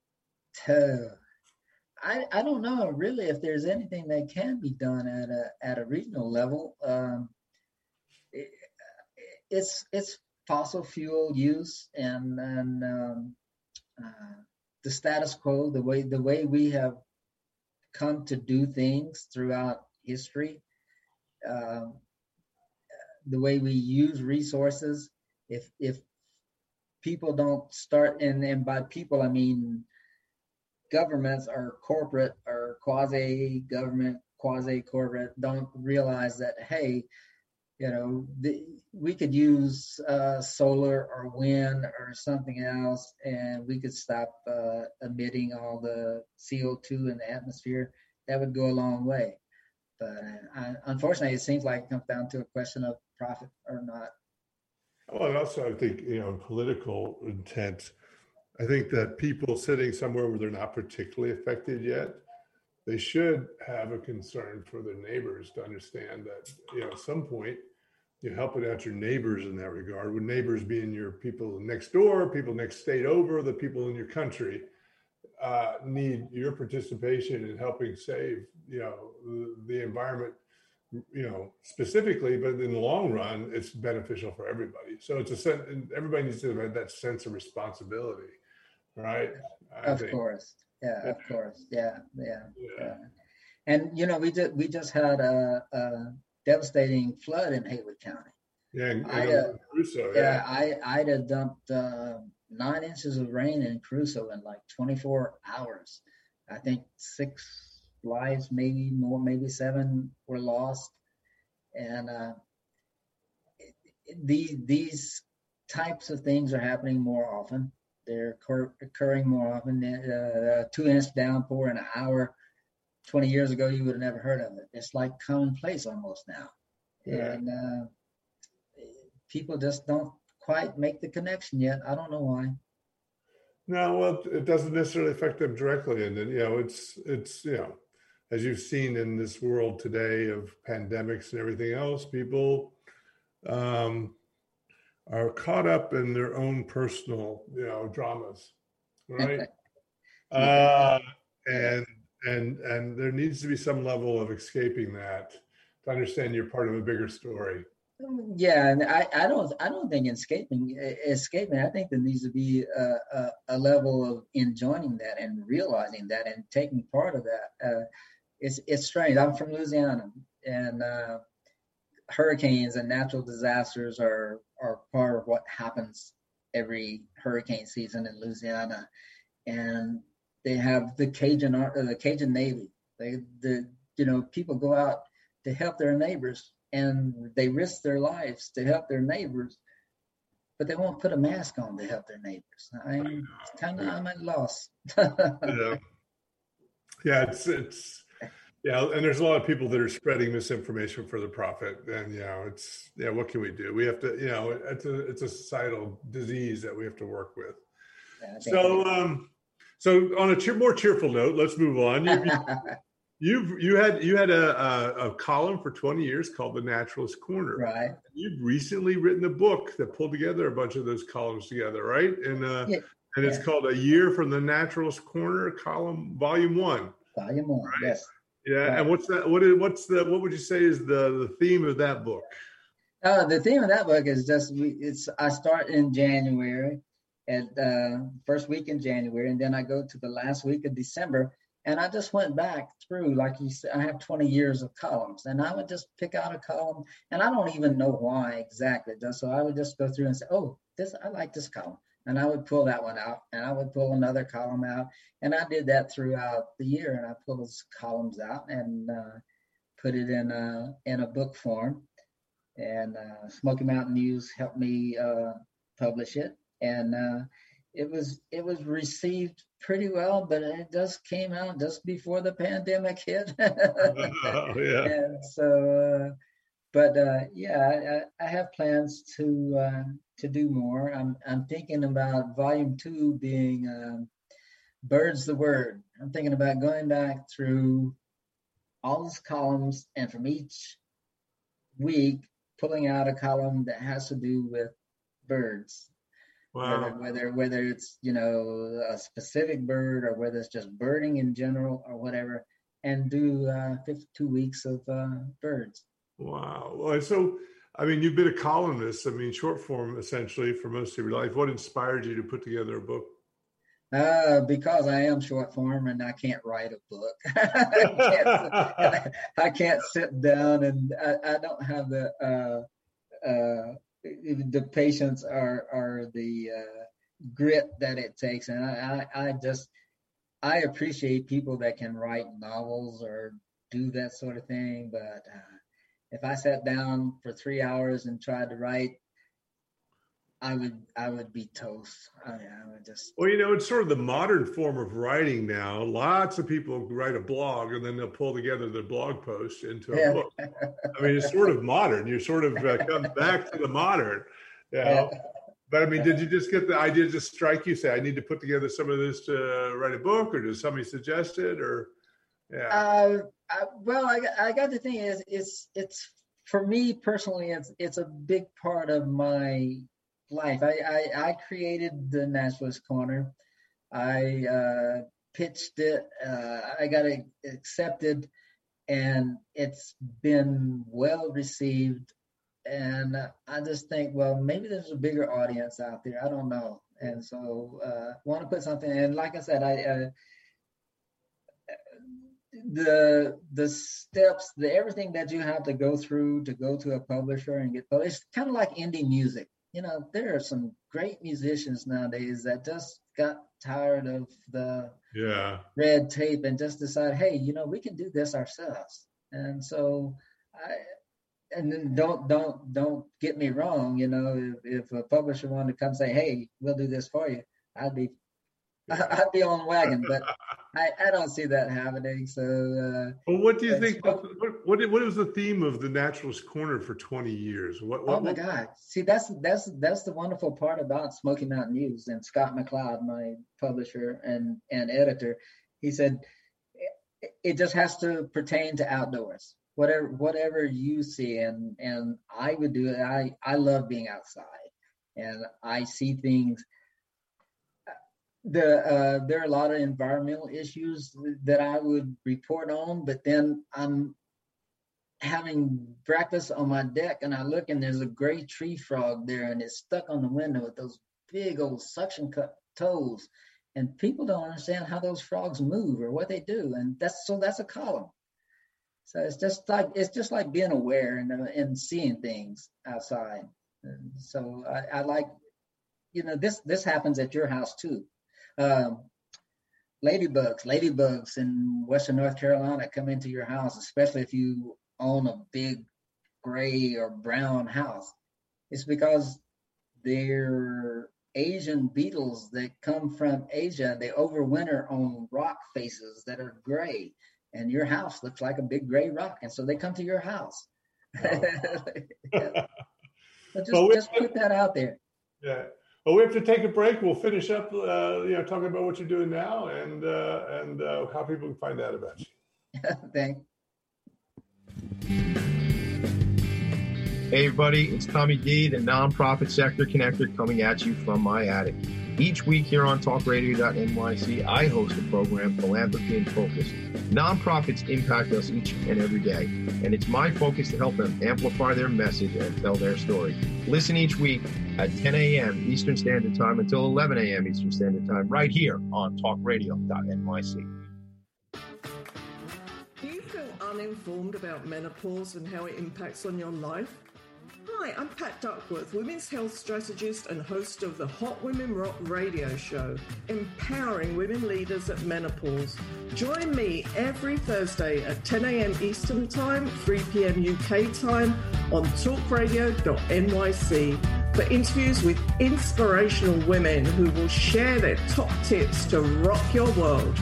uh, I I don't know really if there's anything that can be done at a at a regional level. Um, it, it's it's fossil fuel use and and um, uh, the status quo, the way the way we have come to do things throughout history. Um, the way we use resources, if if people don't start, and, and by people I mean governments or corporate or quasi-government, quasi-corporate, don't realize that, hey, you know, the, we could use uh, solar or wind or something else, and we could stop uh, emitting all the C O two in the atmosphere. That would go a long way. But uh, unfortunately, it seems like it comes down to a question of profit or not. Well, and also I think, you know, political intent, I think that people sitting somewhere where they're not particularly affected yet, they should have a concern for their neighbors to understand that, you know, at some point you're helping out your neighbors in that regard, with neighbors being your people next door, people next state over, the people in your country uh, need your participation in helping save, you know, the, the environment, you know, specifically, but in the long run, it's beneficial for everybody. So it's a sense, everybody needs to have that sense of responsibility, right? I of think. course. Yeah, of course. Yeah, yeah, yeah. yeah. And, you know, we just, we just had a, a devastating flood in Haywood County. Yeah, and, and Ida, Crusoe, yeah. yeah. I, Ida dumped uh, nine inches of rain in Crusoe in like twenty-four hours. I think six lives, maybe more, maybe seven were lost. And uh, these, these types of things are happening more often. They're occur- occurring more often. Uh, a two-inch downpour in an hour twenty years ago, you would have never heard of it. It's like commonplace almost now. Yeah. And uh, people just don't quite make the connection yet. I don't know why. No, well, it doesn't necessarily affect them directly. And then, you know, it's, it's, you know, as you've seen in this world today of pandemics and everything else, people um, are caught up in their own personal, you know, dramas, right? uh, and and and there needs to be some level of escaping that to understand you're part of a bigger story. Yeah, and I, I don't I don't think escaping escaping. I think there needs to be a, a, a level of enjoying that and realizing that and taking part of that. Uh, it's it's strange. I'm from Louisiana, and uh, hurricanes and natural disasters are are part of what happens every hurricane season in Louisiana, and they have the Cajun uh, the Cajun Navy. They the you know people go out to help their neighbors, and they risk their lives to help their neighbors, but they won't put a mask on to help their neighbors. I'm kind of I'm at loss. yeah, yeah, it's it's. Yeah, and there's a lot of people that are spreading misinformation for the profit, and you know, it's yeah. What can we do? We have to, you know, it's a it's a societal disease that we have to work with. Yeah, so, um, so on a cheer, more cheerful note, let's move on. You've you've you had you had a, a a column for twenty years called The Naturalist Corner. Right. You've recently written a book that pulled together a bunch of those columns together, right? And uh, yeah. and it's yeah. called A Year from the Naturalist Corner, column volume one. Volume one. Right? Yes. Yeah, right. And what's that? What is what's the what would you say is the the theme of that book? Uh, the theme of that book is just we, it's I start in January, at uh, first week in January, and then I go to the last week of December. And I just went back through, like you said, I have twenty years of columns, and I would just pick out a column, and I don't even know why exactly. So I would just go through and say, oh, this, I like this column. And I would pull that one out, and I would pull another column out. And I did that throughout the year, and I pulled those columns out and uh, put it in a, in a book form. And uh, Smoky Mountain News helped me uh, publish it. And uh, it was it was received pretty well, but it just came out just before the pandemic hit. Oh, yeah. And so, uh, but uh, yeah, I, I have plans to uh, to do more. I'm I'm thinking about volume two being um, Birds the Word. I'm thinking about going back through all those columns, and from each week pulling out a column that has to do with birds. Wow. Whether, whether whether it's, you know, a specific bird, or whether it's just birding in general or whatever, and do uh, fifty-two weeks of uh, birds. Wow. Well, so, I mean, you've been a columnist, I mean, short form essentially for most of your life. What inspired you to put together a book? Uh, because I am short form and I can't write a book. I, can't, I can't sit down, and I, I don't have the uh, uh, the patience or, or the uh, grit that it takes. And I, I, I just, I appreciate people that can write novels or do that sort of thing. But uh, if I sat down for three hours and tried to write, I would, I would be toast. I, mean, I would just. Well, you know, it's sort of the modern form of writing now. Lots of people write a blog and then they'll pull together their blog post into a yeah. book. I mean, it's sort of modern. You sort of uh, come back to the modern. You know? Yeah. But I mean, did you just get the idea just strike you? Say, I need to put together some of this to write a book, or did somebody suggest it, or? Yeah. Uh, I, well, I, I got the thing is, it's it's for me personally, it's it's a big part of my life. I, I, I created the Naturalist Corner. I uh, pitched it. Uh, I got it accepted, and it's been well received. And I just think, well, maybe there's a bigger audience out there. I don't know. And so uh, want to put something. And like I said, I uh, the the steps, the everything that you have to go through to go to a publisher and get published. It's kind of like indie music. You know, there are some great musicians nowadays that just got tired of the yeah. red tape and just decided, hey, you know, we can do this ourselves. And so, I, and then don't don't don't get me wrong. You know, if, if a publisher wanted to come say, hey, we'll do this for you, I'd be I'd be on the wagon, but I, I don't see that happening. So, uh, well, what do you think? What, what what was the theme of the Naturalist Corner for twenty years? What, what, oh my God! See, that's that's that's the wonderful part about Smoky Mountain News. And Scott McLeod, my publisher and and editor, he said it, it just has to pertain to outdoors. Whatever whatever you see, and and I would do it. I I love being outside, and I see things. The uh, there are a lot of environmental issues that I would report on, but then I'm having breakfast on my deck and I look and there's a gray tree frog there and it's stuck on the window with those big old suction cup toes, and people don't understand how those frogs move or what they do, and that's so that's a column. So it's just like it's just like being aware and and seeing things outside. And so I, I like, you know, this this happens at your house too. Um, ladybugs, ladybugs in Western North Carolina come into your house, especially if you own a big gray or brown house. It's because they're Asian beetles that come from Asia. They overwinter on rock faces that are gray, and your house looks like a big gray rock, and so they come to your house. Wow. Yeah. So just, well, just put that out there. Yeah. Well, we have to take a break. We'll finish up, uh, you know, talking about what you're doing now and uh, and uh, how people can find out about you. Thanks. Hey, everybody, it's Tommy D, the Nonprofit Sector Connector, coming at you from my attic. Each week here on talk radio dot N Y C, I host a program, Philanthropy in Focus. Nonprofits impact us each and every day, and it's my focus to help them amplify their message and tell their story. Listen each week at ten a.m. Eastern Standard Time until eleven a.m. Eastern Standard Time right here on talk radio dot N Y C. Do you feel uninformed about menopause and how it impacts on your life? Hi, I'm Pat Duckworth, women's health strategist and host of the Hot Women Rock radio show, empowering women leaders at menopause. Join me every Thursday at ten a.m. Eastern Time, three p.m. U K time on talk radio dot N Y C for interviews with inspirational women who will share their top tips to rock your world.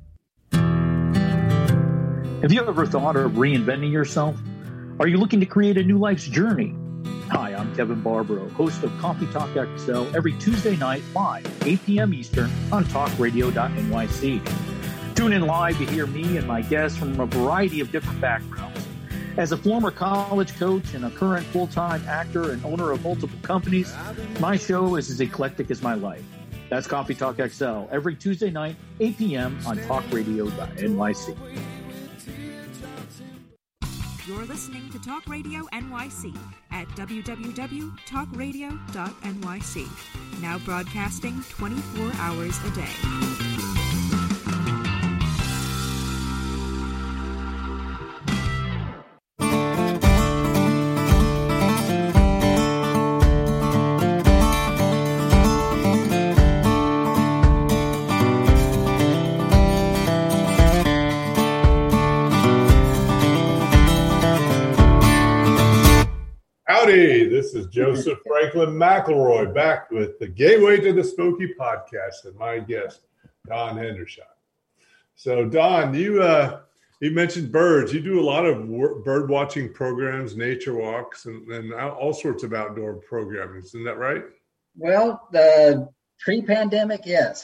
Have you ever thought of reinventing yourself? Are you looking to create a new life's journey? Hi, I'm Kevin Barbaro, host of Coffee Talk X L every Tuesday night live, eight p.m. Eastern on talk radio dot N Y C. Tune in live to hear me and my guests from a variety of different backgrounds. As a former college coach and a current full-time actor and owner of multiple companies, my show is as eclectic as my life. That's Coffee Talk X L every Tuesday night, eight p.m. on talk radio dot N Y C. You're listening to Talk Radio N Y C at w w w dot talk radio dot N Y C. Now broadcasting twenty-four hours a day. Howdy, this is Joseph Franklin McElroy back with the Gateway to the Smoky podcast and my guest, Don Hendershot. So, Don, you uh, you mentioned birds. You do a lot of wor- bird watching programs, nature walks, and, and all sorts of outdoor programming. Isn't that right? Well, the pre-pandemic, yes.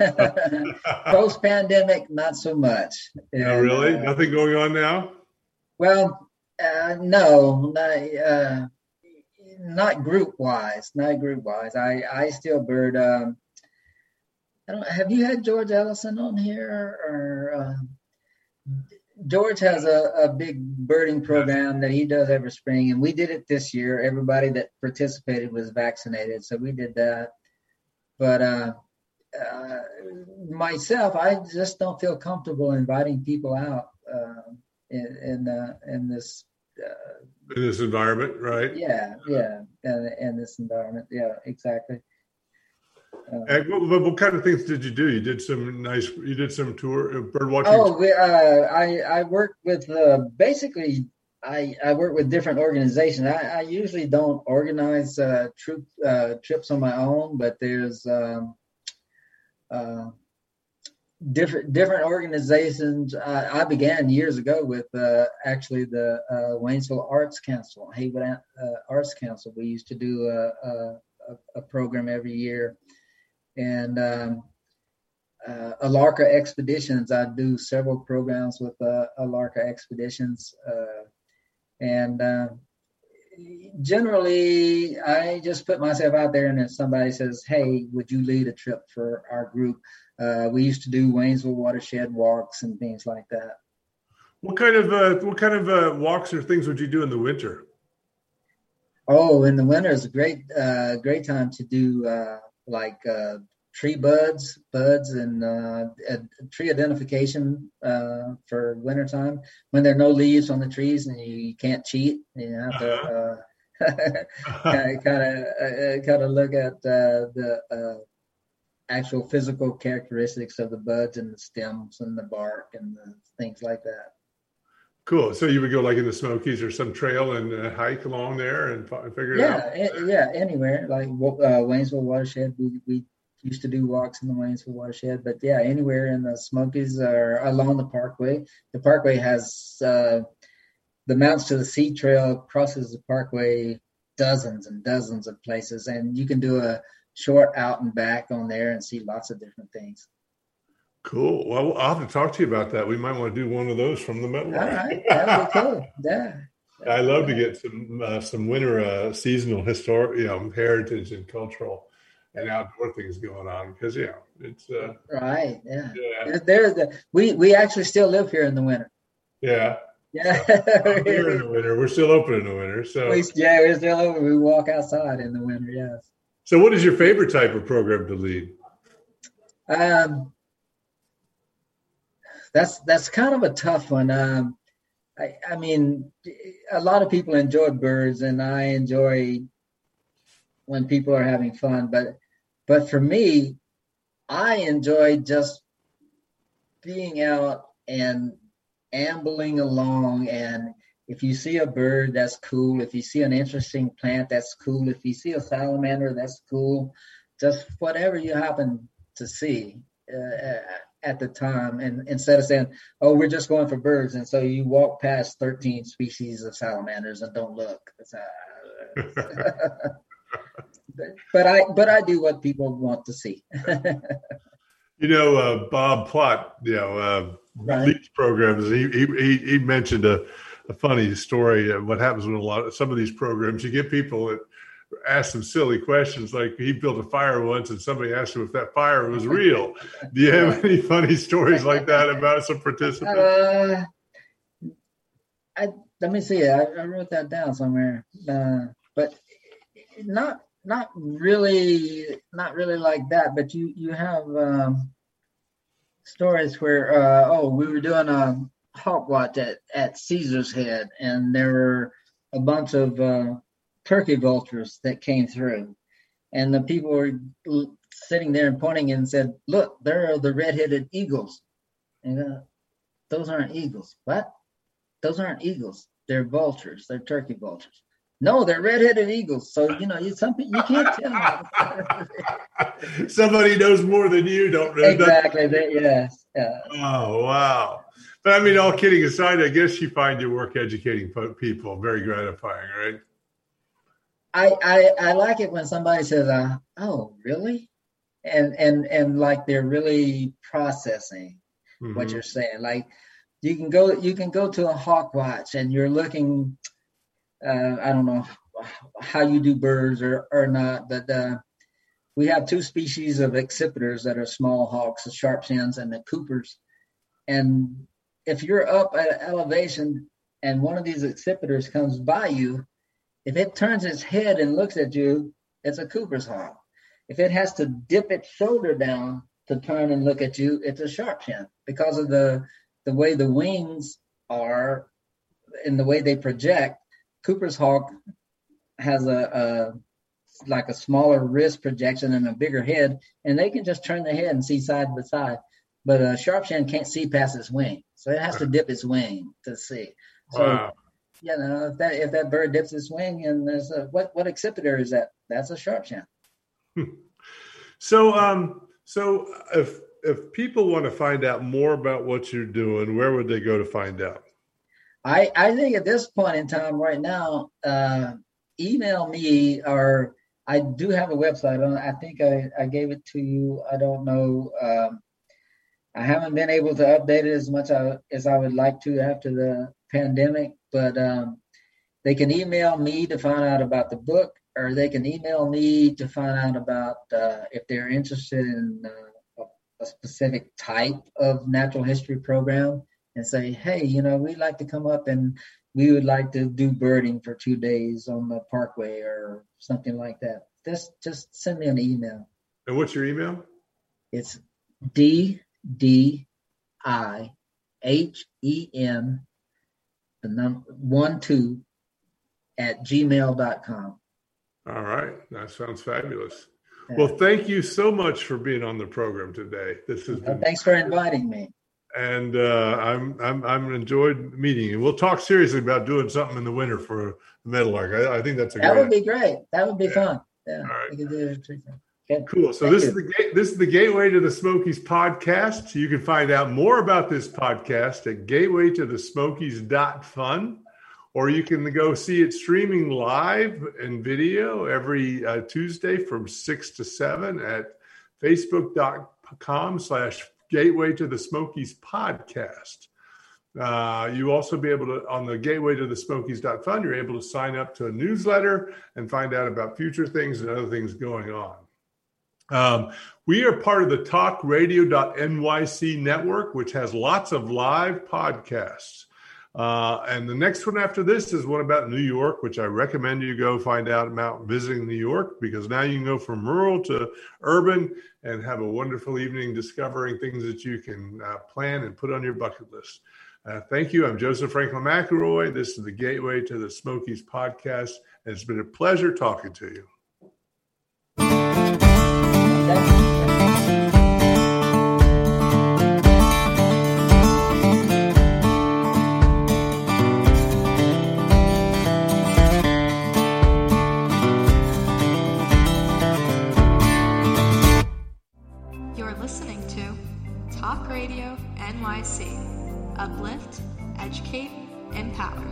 Post-pandemic, not so much. And, oh, really? Uh, Nothing going on now? Well, uh, no, not, uh, not group-wise. Not group-wise. I, I still bird. Um, I don't. Have you had George Ellison on here? Or uh, George has a, a big birding program that he does every spring, and we did it this year. Everybody that participated was vaccinated, so we did that. But uh, uh, myself, I just don't feel comfortable inviting people out uh, in in, uh, in this uh, in this environment, right? Yeah, yeah, in, in this environment, yeah, exactly. Um, and what, what kind of things did you do? You did some nice. You did some tour uh, bird watching. Oh, we, uh, I I work with uh, basically. I, I work with different organizations. I, I usually don't organize uh, troop uh, trips on my own, but there's um, uh, different different organizations. I, I began years ago with uh, actually the uh, Waynesville Arts Council, Haywood uh, Arts Council. We used to do a, a, a program every year, and um, uh, Alarka Expeditions. I do several programs with uh, Alarka Expeditions. Uh, And uh, generally, I just put myself out there, and if somebody says, hey, would you lead a trip for our group? Uh, we used to do Waynesville watershed walks and things like that. What kind of uh, what kind of uh, walks or things would you do in the winter? Oh, in the winter is a great, uh, great time to do uh, like uh, tree buds, buds, and uh, tree identification uh, for wintertime when there are no leaves on the trees and you, you can't cheat. You have to uh, kind of uh, kind of look at uh, the uh, actual physical characteristics of the buds and the stems and the bark and the things like that. Cool. So you would go like in the Smokies or some trail and uh, hike along there and f- figure it yeah, out? Yeah, yeah, anywhere like uh, Waynesville watershed. We we. used to do walks in the Waynesville watershed, but yeah, anywhere in the Smokies or along the Parkway. The Parkway has uh, the Mountains to the Sea Trail crosses the Parkway dozens and dozens of places, and you can do a short out and back on there and see lots of different things. Cool. Well, I'll have to talk to you about that. We might want to do one of those from the Metal. All right, that would be cool. Yeah. I love to get some uh, some winter uh, seasonal historic, you know, heritage and cultural and outdoor things going on because, you know, it's uh, right. Yeah. yeah. There's the, we, we actually still live here in the winter. Yeah. Yeah. So, here in the winter. We're still open in the winter. So we, yeah, we're still open. We walk outside in the winter. Yes. So what is your favorite type of program to lead? Um, that's, that's kind of a tough one. Um, I, I mean, a lot of people enjoy birds, and I enjoy when people are having fun. But, but for me, I enjoy just being out and ambling along. And if you see a bird, that's cool. If you see an interesting plant, that's cool. If you see a salamander, that's cool. Just whatever you happen to see uh, at the time, and instead of saying, oh, we're just going for birds, and so you walk past thirteen species of salamanders and don't look. Uh, but I but I do what people want to see. You know, uh, Bob Plott, you know, uh, right. leads programs. He he he mentioned a, a funny story of what happens when a lot of some of these programs, you get people that ask some silly questions. Like he built a fire once and somebody asked him if that fire was real. Do you have any funny stories like that about some participants? Uh, I, let me see. I, I wrote that down somewhere. Uh, but not not really not really like that. But you, you have um, stories where, uh, oh, we were doing a hawk watch at, at Caesar's Head, and there were a bunch of uh, turkey vultures that came through, and the people were sitting there and pointing and said, look, there are the red-headed eagles. And uh, those aren't eagles. What? Those aren't eagles. They're vultures. They're turkey vultures. No, they're red-headed eagles. So, you know, you some you can't tell. Somebody knows more than you, don't know. Exactly. They, yes. Yeah. Oh, wow. But I mean, all kidding aside, I guess you find your work educating people very gratifying, right? I, I I like it when somebody says, uh, "Oh, really?" and and and like they're really processing mm-hmm. what you're saying. Like you can go you can go to a hawk watch and you're looking. Uh, I don't know how you do birds or or not, but uh, we have two species of accipiters that are small hawks: the sharp-shins and the Coopers. And if you're up at elevation and one of these accipiters comes by you, if it turns its head and looks at you, it's a Cooper's hawk. If it has to dip its shoulder down to turn and look at you, it's a sharp-shin because of the the way the wings are and the way they project. Cooper's hawk has a, a like a smaller wrist projection and a bigger head, and they can just turn their head and see side by side. But a sharp-shin can't see past its wing, so it has to dip its wing to see. So. Wow. You know, if that if that bird dips its wing and there's a what what accipiter is that? That's a sharp-shin. So um so if if people want to find out more about what you're doing, where would they go to find out? I I think at this point in time right now, uh, email me, or I do have a website. I think I, I gave it to you. I don't know. Um, I haven't been able to update it as much as I would like to after the pandemic. But um, they can email me to find out about the book, or they can email me to find out about uh, if they're interested in uh, a, a specific type of natural history program and say, hey, you know, we'd like to come up and we would like to do birding for two days on the parkway or something like that. Just, just send me an email. And what's your email? It's D D I H E N the number one two at gmail dot com. All right. That sounds fabulous. Yeah. Well, thank you so much for being on the program today. This has been thanks for inviting me. And uh, I'm I'm I'm enjoyed meeting you. We'll talk seriously about doing something in the winter for the Meadowlark. I, I think that's a that great would be great. That would be yeah. fun. Yeah. All right. We could do it. Okay. Cool. So Thank this you. is the gate, this is the Gateway to the Smokies podcast. You can find out more about this podcast at gateway to the smokies dot fun, or you can go see it streaming live in video every uh, Tuesday from six to seven at facebook dot com slash gateway to the smokies podcast. Uh, you also be able to, on the gateway to the smokies dot fun, you're able to sign up to a newsletter and find out about future things and other things going on. Um, we are part of the talk radio dot N Y C network, which has lots of live podcasts. Uh, and the next one after this is one about New York, which I recommend you go find out about visiting New York, because now you can go from rural to urban and have a wonderful evening discovering things that you can uh, plan and put on your bucket list. Uh, thank you. I'm Joseph Franklin McElroy. This is the Gateway to the Smokies podcast. And it's been a pleasure talking to you. You're listening to Talk Radio N Y C. Uplift, educate, empower.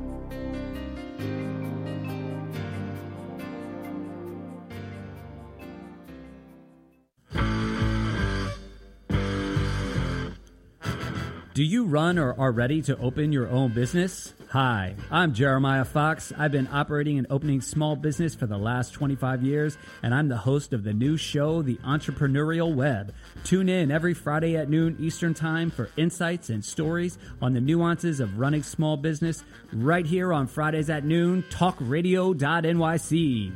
Do you run or are ready to open your own business? Hi, I'm Jeremiah Fox. I've been operating and opening small business for the last twenty-five years, and I'm the host of the new show, The Entrepreneurial Web. Tune in every Friday at noon Eastern Time for insights and stories on the nuances of running small business right here on Fridays at noon, talk radio dot N Y C.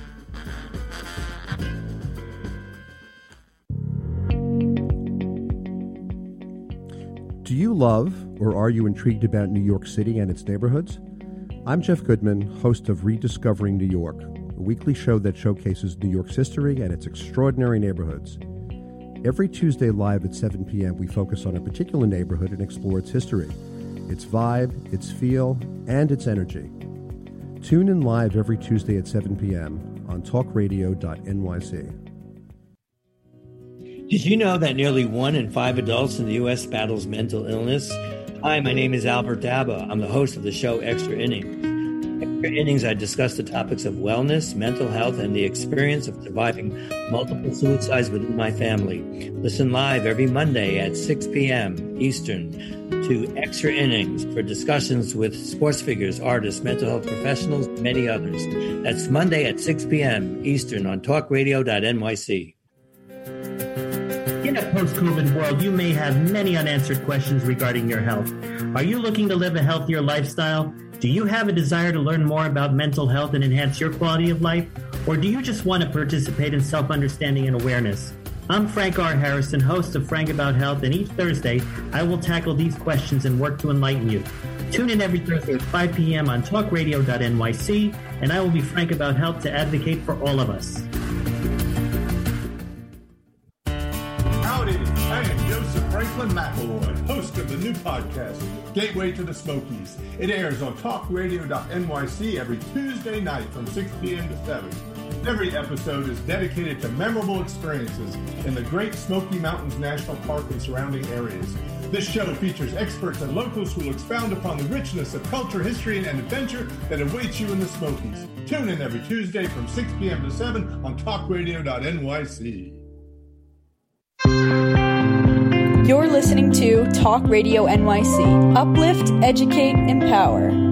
Do you love or are you intrigued about New York City and its neighborhoods? I'm Jeff Goodman, host of Rediscovering New York, a weekly show that showcases New York's history and its extraordinary neighborhoods. Every Tuesday live at seven p.m., we focus on a particular neighborhood and explore its history, its vibe, its feel, and its energy. Tune in live every Tuesday at seven p.m. on talk radio dot N Y C. Did you know that nearly one in five adults in the U S battles mental illness? Hi, my name is Albert Daba. I'm the host of the show Extra Innings. Extra Innings, I discuss the topics of wellness, mental health, and the experience of surviving multiple suicides within my family. Listen live every Monday at six p.m. Eastern to Extra Innings for discussions with sports figures, artists, mental health professionals, and many others. That's Monday at six p.m. Eastern on talk radio dot N Y C. In a post-COVID world, you may have many unanswered questions regarding your health. Are you looking to live a healthier lifestyle? Do you have a desire to learn more about mental health and enhance your quality of life? Or do you just want to participate in self-understanding and awareness? I'm Frank R. Harrison, host of Frank About Health, and each Thursday, I will tackle these questions and work to enlighten you. Tune in every Thursday at five p.m. on talk radio dot N Y C, and I will be Frank About Health to advocate for all of us. I am Joseph Franklin McElroy, host of the new podcast, Gateway to the Smokies. It airs on talk radio dot N Y C every Tuesday night from six p.m. to seven. Every episode is dedicated to memorable experiences in the Great Smoky Mountains National Park and surrounding areas. This show features experts and locals who will expound upon the richness of culture, history, and adventure that awaits you in the Smokies. Tune in every Tuesday from six p.m. to seven on talk radio dot N Y C. You're listening to Talk Radio N Y C. Uplift, educate, empower.